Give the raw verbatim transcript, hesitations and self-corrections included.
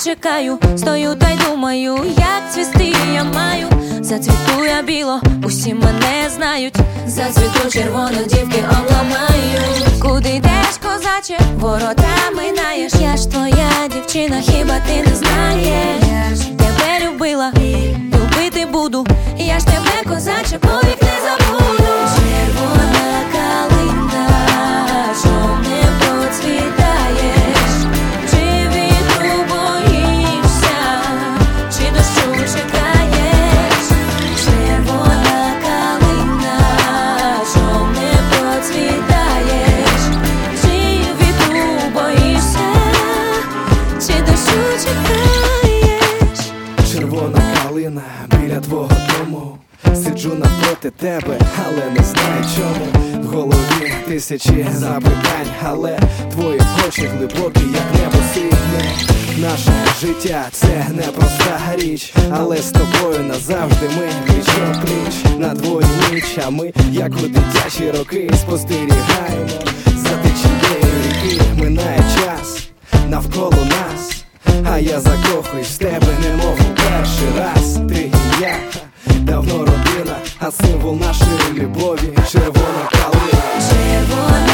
чекаю, стою та й думаю, як цвісти я маю. Зацвіту я біло, усі мене знають, зацвіту червоно, дівки обламають. Куди йдеш, козаче, ворота минаєш? Я ж твоя дівчина, хіба ти не знаєш? Я ж тебе любила, любити буду. Я ж тебе, козаче, повік не забуду. Червона калина, що не процвітаєш? Чи вітру боїшся, чи дощу чекаєш? Червона калина, що не процвітаєш? Чи вітру боїшся, чи дощу чекаєш? Червона калина біля твого дому, сиджу навпроти тебе, але не знаю чому. В голові тисячі запитань, але твої очі глибокі, як небо синє. Наше життя – це непроста річ, але з тобою назавжди ми пліч-о-пліч. На дворі ніч, а ми, як у дитячі роки, спостерігаємо за течією ріки. Минає час навколо нас, а я закохуюсь в тебе, немов у перший раз. Ти і я давно родина, а символ нашої любові – червона калина. Червона